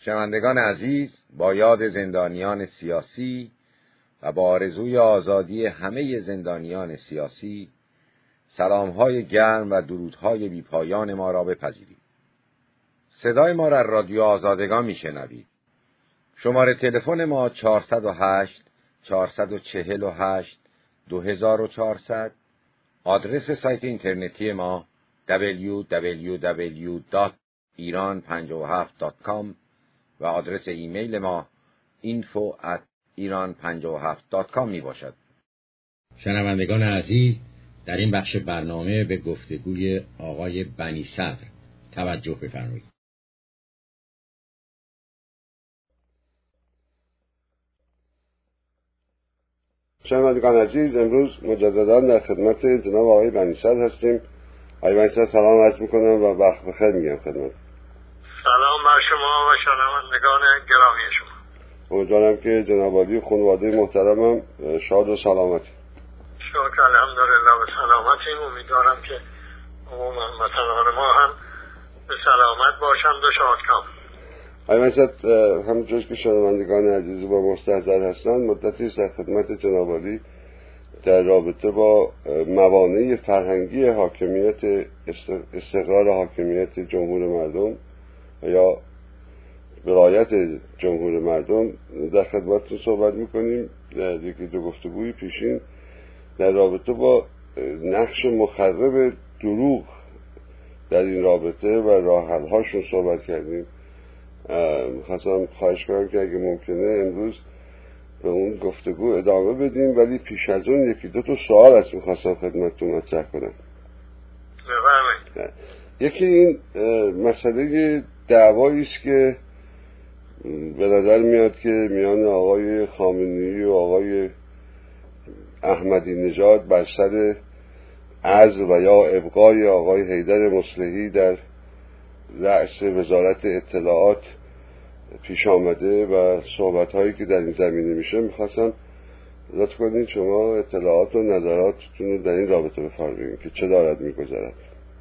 شنوندگان عزیز، با یاد زندانیان سیاسی و با آرزوی آزادی همه زندانیان سیاسی، سلام‌های گرم و درودهای بی‌پایان ما را بپذیرید. صدای ما را رادیو آزادگان میشنوید. شماره تلفن ما 408 448 2400. آدرس سایت اینترنتی ما www.iran57.com و آدرس ایمیل ما info@iran57.com می باشد. شنوندگان عزیز، در این بخش برنامه به گفتگوی آقای بنی صدر توجه بفرمایید. شنوندگان عزیز، امروز مجددا در خدمت جناب آقای بنی صدر هستیم. آقای بنی صدر سلام عرض میکنم و وقت بخیر میگم خدمت. سلام بر شما و شنوندگان گرامی شما. امیدوارم که جناب عالی خانواده محترمم شاد و سلامتی. شکر الحمدلله و سلامتیم. امیدوارم که عموما وطنان ما هم به سلامت باشند و شادکام. آقای بنی صدر، همونجور که شنوندگان عزیز با مستحضر هستند، مدتی است در خدمت جناب عالی در رابطه با موانع فرهنگی حاکمیت استقرار حاکمیت جمهور مردم یا ولایت جمهور مردم در خدمتتون صحبت میکنیم. در یکی دو گفتگوی پیشین در رابطه با نقش مخرب دروغ در این رابطه و راه حل هاشون صحبت کردیم. می‌خواستم خواهش کنم که اگه ممکنه امروز به اون گفتگو ادامه بدیم، ولی پیش از اون یکی دو تا سوال است می‌خواستم خدمتتون مطرح کنم. یکی این مسئله دعوایی است که به نظر میاد که میان آقای خامنه‌ای و آقای احمدی نژاد بر سر عزل و یا ابقای آقای حیدر مصلحی در رأس وزارت اطلاعات پیش آمده و صحبت‌هایی که در این زمینه میشه. میخواستم لطف کنید شما اطلاعات و نظراتتون رو در این رابطه بفرمایید که چه دارد میگذرد.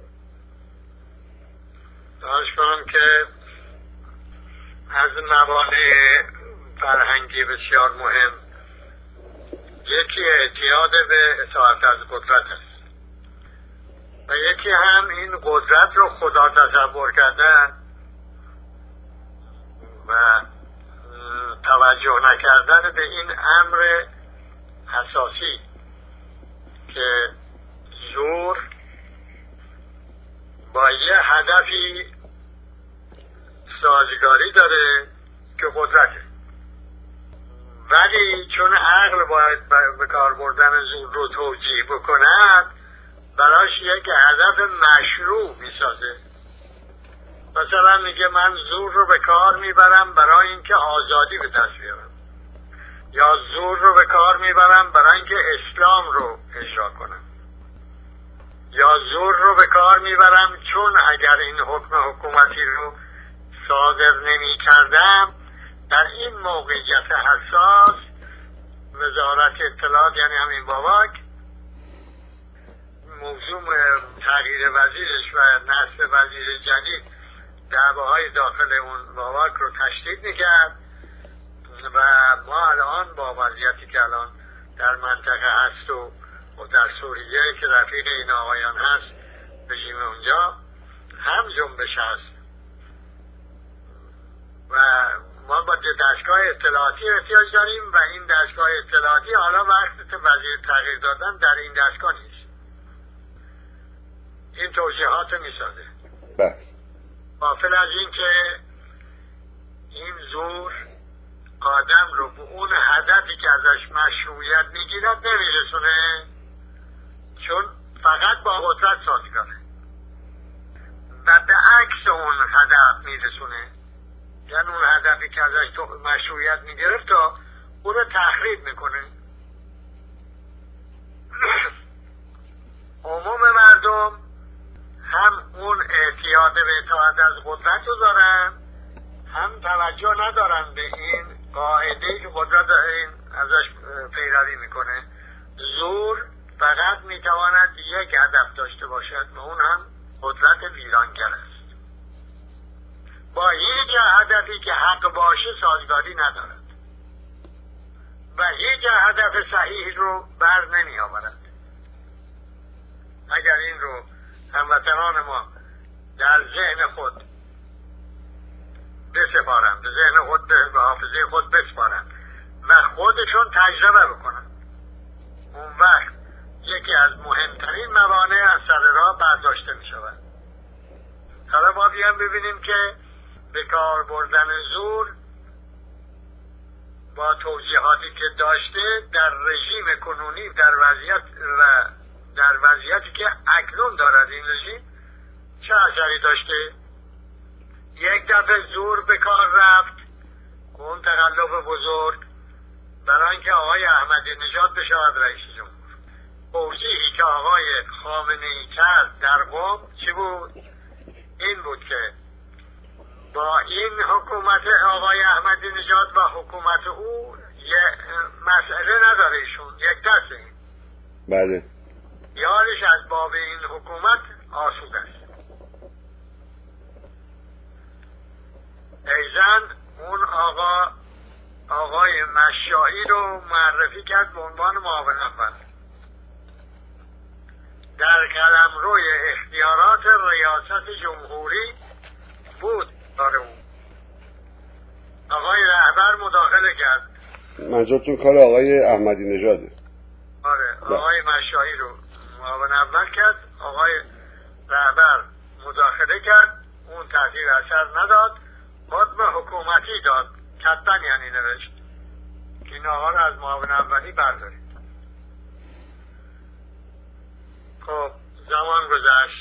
خواهش کنم که از موانع فرهنگی بسیار مهم یکی اعتیاد به اطاعت از قدرت است و یکی هم این قدرت رو خدا تصور کردن و توجه نکردن به این امر اساسی که زور با یه هدفی سازگاری داره که قدرته، ولی چون عقل باید به کار بردن زور رو توجیه بکند براش یک هدف مشروع میسازه. مثلا میگه من زور رو به کار میبرم برای اینکه آزادی به دست بیارم، یا زور رو به کار میبرم برای اینکه اسلام رو اجرا کنم، یا زور رو به کار میبرم چون اگر این حکم حکومتی رو صادر نمی کردم در این موقعیت حساس وزارت اطلاعات یعنی همین باباک موضوع تغییر وزیرش و نصب وزیر جدید دعواهای داخل اون باباک رو تشدید میکرد و ما الان با وضعیتی که الان در منطقه هست و در سوریه که رفیق این آقایان هست رژیم اونجا هم جنبش هست و ما با دستگاه اطلاعاتی احتیاج داریم و این دستگاه اطلاعاتی حالا وقت وزیر تغییر دادن در این دستگاه نیست. این توجیهات میسازه غافل از این که این زور آدم رو به اون هدفی که ازش مشروعیت میگیرد نمیرسونه، چون فقط با قدرت سازگاره و به عکس اون هدف میرسونه. یعنی اون هدفی که ازش تو مشروعیت میگرفت تا اون رو تخریب میکنه. عموم مردم هم اون اعتیاد به اطاعت از قدرت رو دارن، هم توجه ندارن به این قاعده‌ای که قدرت این ازش پیروی میکنه. زور فقط میتواند یک هدف داشته باشد و اون هم قدرت ویرانگر است. با هیچ هدف هدفی که حق باشه سازگاری ندارد و هیچ هدف صحیح رو بر نمی آورد. اگر این رو هموطنان ما در ذهن خود بسپارند، به ذهن خود، به حافظه خود بسپارند و خودشون تجربه بکنن، اون وقت یکی از مهمترین موانع از سر راه برداشته می شود. حالا ما بیان ببینیم که به کار بردن زور با توجیهاتی که داشته در رژیم کنونی، در وضعیتی که اکنون دارد این رژیم چه اثری داشته. یک دفعه زور به کار رفت، اون تقلب بزرگ برای اینکه آقای احمدی نژاد بشود رئیس جمهور. توجیهی که آقای خامنه‌ای کرد در قم چی بود؟ این بود که با این حکومت آقای احمدی نژاد و حکومت او یه مسئله نداره، ایشون یک دسته این. بله. یارش از باب این حکومت آسوده است. ایزن اون آقای مشایی رو معرفی کرد به عنوان معاون اول در قلمروی اختیارات ریاست جمهوری بود. داره اون آقای رهبر مداخله کرد. منظورتون کار آقای احمدی نژاده؟ آره، آقای مشایی رو معاون اول کرد، آقای رهبر مداخله کرد، اون تاثیر اثر نداد، حکم حکومتی داد، کتن یعنی نوشت که این آقا رو از معاون اولی بردارید. خب زمان گذشت،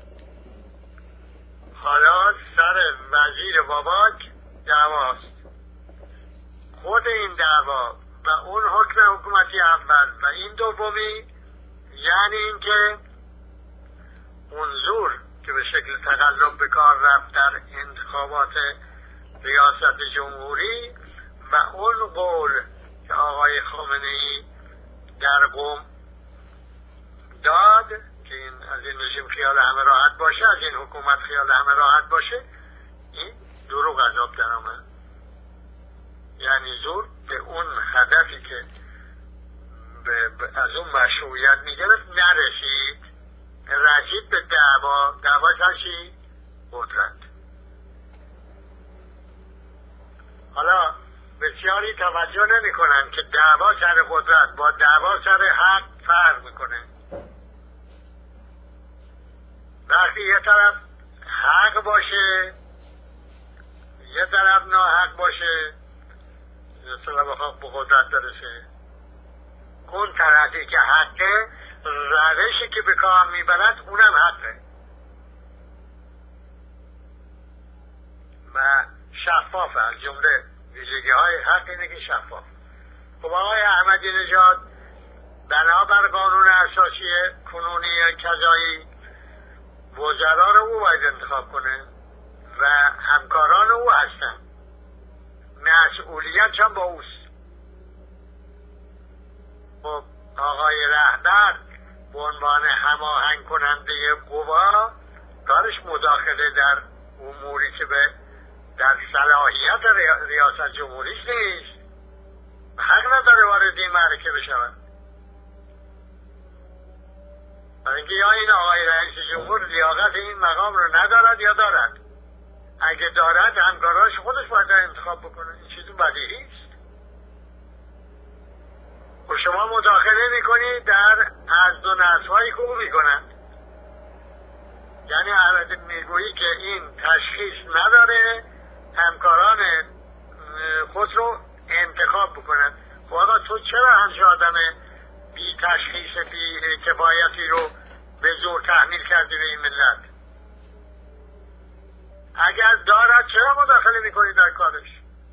حالا سر وزیر باباک دعواست. خود این دعوا و اون حکم حکومتی اول و این دومی یعنی اینکه اون زور که به شکل تقلب به کار رفت در انتخابات ریاست جمهوری و اون قول که آقای خامنه‌ای در قم داد که این از این رژیم خیال همه راحت باشه، از این حکومت خیال همه راحت باشه، این دروغ از آب در آمد. یعنی زور به اون هدفی که از اون مشروعیت میگرفت نرسید، رسید به دعوا سر چی؟ قدرت. حالا بسیاری توجه نمی کنن که دعوا سر قدرت با دعوا سر حق فرق میکنه. وقتی یه طرف حق باشه یه طرف ناحق باشه، مثلا بخواه به قدرت برسه، اون طرفی که حقه روشی که به کار میبرد اونم حقه و شفافه. از جمله ویژگی های حق اینه که شفاف. خب آقای احمدی نژاد بنابر قانون اساسی کنونی کذایی وزرا رو او باید انتخاب کنه و همکاران او هستن، مسئولیت هم با اوست. خب آقای رهبر به عنوان هماهنگ کننده قوا کارش مداخله در اموری که در صلاحیت ریاست جمهوریش نیست، حق نداره وارد این معرکه بشود. برای اینکه یا این آقای رئیس جمهور لیاقت این مقام رو ندارد یا دارد. اگه دارد همکاراش خودش باید انتخاب بکنه. این چیز بدیهی است. و شما مداخله میکنید در حظ و نصف‌هایی که او میکنند. یعنی میگویی که این تشخیص نداره، همکاران خود رو انتخاب بکنند. خب آقا تو چرا همچه آدم بی تشخیص بی کفایتی رو به زور تحمیل کردی به این ملت؟ اگر دارد چرا مداخله میکنی در کارش؟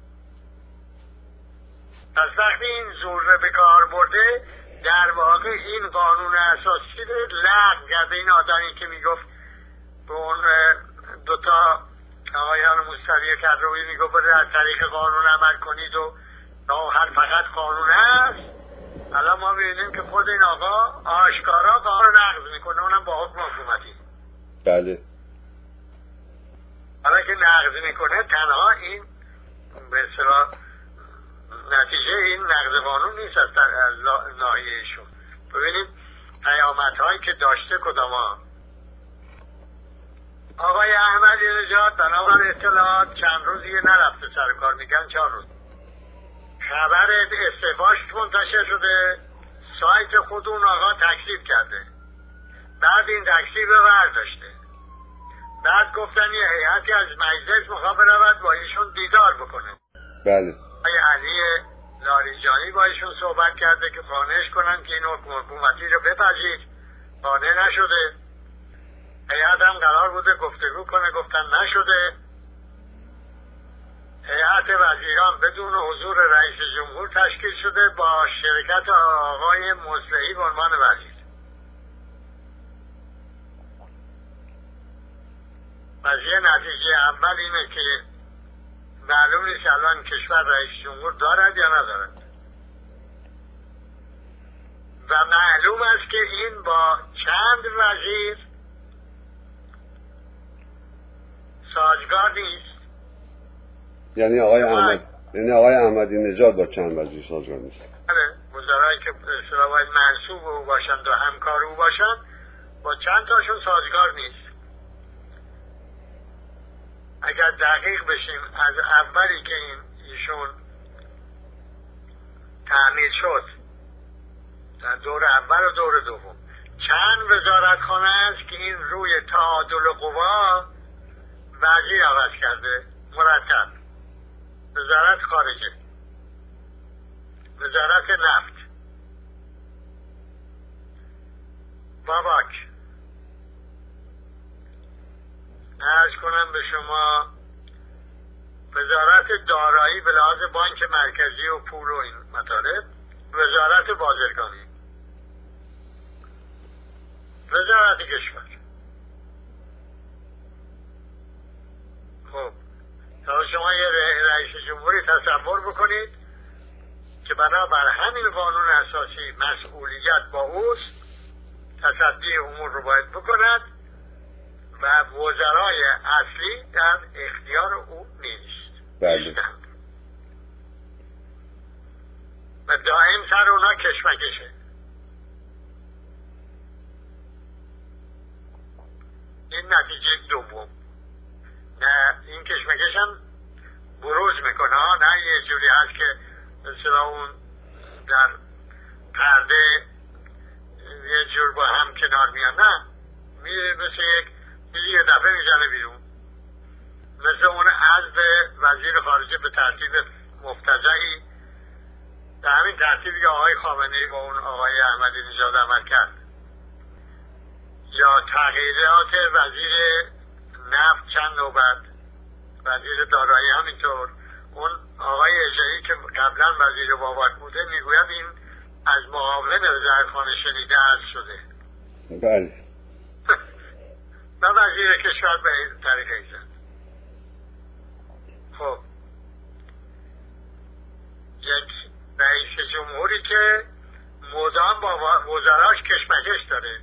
پس وقتی این زور رو به کار برده در واقع این قانون اساسی رو لغو کرده. این آدمی که میگفت به اون دوتا آقایان موسوی کدروی میگفت از طریق قانون عمل کنید و هر فقط قانون هست. الان ما می‌بینیم که خود این آقا آشکارا قانون نقض میکنه، اونم با حکم حکومتی. بله. حالا که نقض میکنه تنها این به اصطلاح نتیجه این نقض قانون نیست از ناحیه ایشون. ببینید پیامدهایی که داشته کدام آقای احمدی نژاد بنابر اطلاعات چند روزیه نرفته سر کار، میگن 4 روز. خبر استعفاش منتشر شده، سایت خود اون آقا تکذیب کرده، بعد این تکذیب برداشته، بعد گفتن یه هیئتی از مجلس میخواد برود با ایشون دیدار بکنه. بله. آقای علی لاریجانی با ایشون صحبت کرده که قانعش کنن که این حکومتی رو بپذیر، قانع نشده. هیئت هم قرار بوده گفتگو کنه، گفتن نشده. هیئت وزیران بدون حضور رئیس جمهور تشکیل شده با شرکت آقای مصلحی به عنوان وزیر. قضیه نتیجه اول اینه که معلوم نیست الان کشور رئیس جمهور دارد یا ندارد و معلوم است که این با چند وزیر سازگار نیست. یعنی آقای احمدی نژاد با چند وزیر سازگار نیست. بله، وزرایی که باید منصوب او باشند و همکار او باشند با چند تاشون سازگار نیست. اگر دقیق بشیم از اولی که ایشون تعمیر شد در دور اول و دور دوم چند وزارتخانه است که این روی تعادل قوا وزیر عوض کرده مرتب. وزارت خارجه، وزارت نفت، باباک، عرض کنم به شما وزارت دارایی به لحاظ بانک مرکزی و پول و این مطالب، وزارت بازرگانی، وزارت کشور. خب تا شما یه رئیس جمهوری تصور بکنید که بنابر همین قانون اساسی مسئولیت با اوست، تصدی امور رو باید بکند و وزرای اصلی در اختیار او نیست. بله. و دائم سر اونا کشمکشه. این نتیجه دوم. نه این کشمکش هم بروز میکنه، نه یه جوری هست که مثلا اون در پرده یه جور با هم کنار میان، نه میره مثل یه دفعه میزنه بیرون، مثل اون عزل وزیر خارجه به ترتیب مفتزهی به همین ترتیبی که آقای خامنه‌ای با اون آقای احمدی نژاد عمل کرد، یا تغییرات وزیر نفت چند نوبت، وزیر دارایی همینطور. اون آقای اجایی که قبلا وزیر بابک بوده میگوید این از معاون وزارتخانه شنیده عرض شده. بله. و وزیر کشور به این طریقه ایزد. خب یک رئیس جمهوری که مدام با وزراش کشمکش داره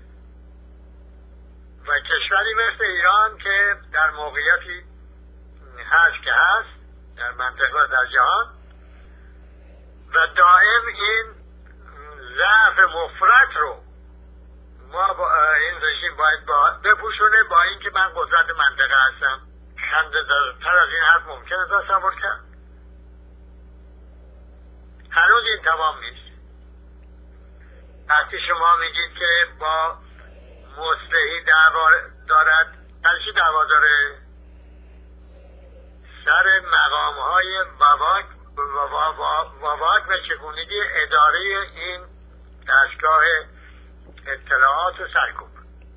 و کشوری مثل ایران که در موقعیتی هست که هست در منطقه و در جهان و دائم این ضعف مفرط رو ما با این رژیم باید بپوشونه با اینکه من قدرت منطقه هستم. خنده‌دارتر از این حرف ممکنه تصور کرد؟ هنوز این تمام نیست. وقتی شما میگید که با مصلحی دعوا دارد، از چی دعوا داره؟ سر مقام‌های وواک و چگونگی اداره این دستگاه اطلاعات و سرکوب.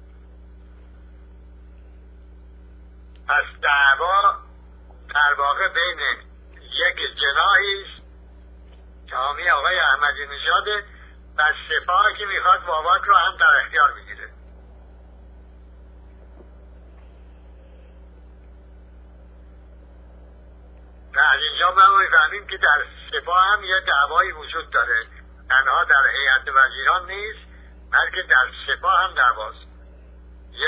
پس دعوا در واقع بین یک جناحی است که حامی آقای احمدی نژاده و سپاهی که میخواد وواک رو هم در اختیار بگیره. و از اینجا ما میفهمیم که در سپاه هم یه دعوایی وجود داره، تنها در هیئت وزیران نیست بلکه در سپاه هم دعواست. یه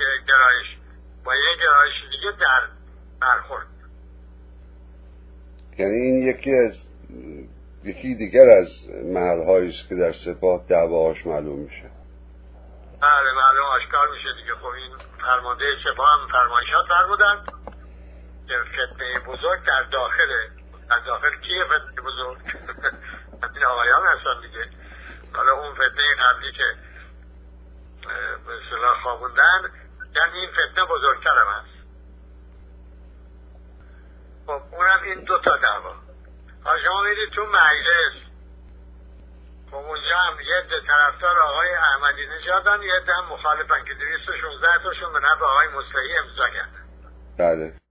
گرایش با یه گرایش دیگه در برخورد. یعنی این یکی دیگر از محل‌هایی است که در سپاه دعواش معلوم میشه. بله معلوم آشکار میشه دیگه. خب این فرمانده سپاه هم فرمایشات فرمودن که فتنه بزرگ در داخل کیه فتنه بزرگ؟ این آقایان هستن دیگه. حالا اون فتنه قبلی که به اصطلاح خوابوندن، یعنی این فتنه بزرگتر هم هست. خب اونم این 2 تا دعوا. حالا شما میرید تو مجلس، خب اونجا هم یه عده طرفدار آقای احمدی نژادن، یه عده هم مخالفن که 216 تاشون به نفع آقای مصلحی امضا کردن. بله.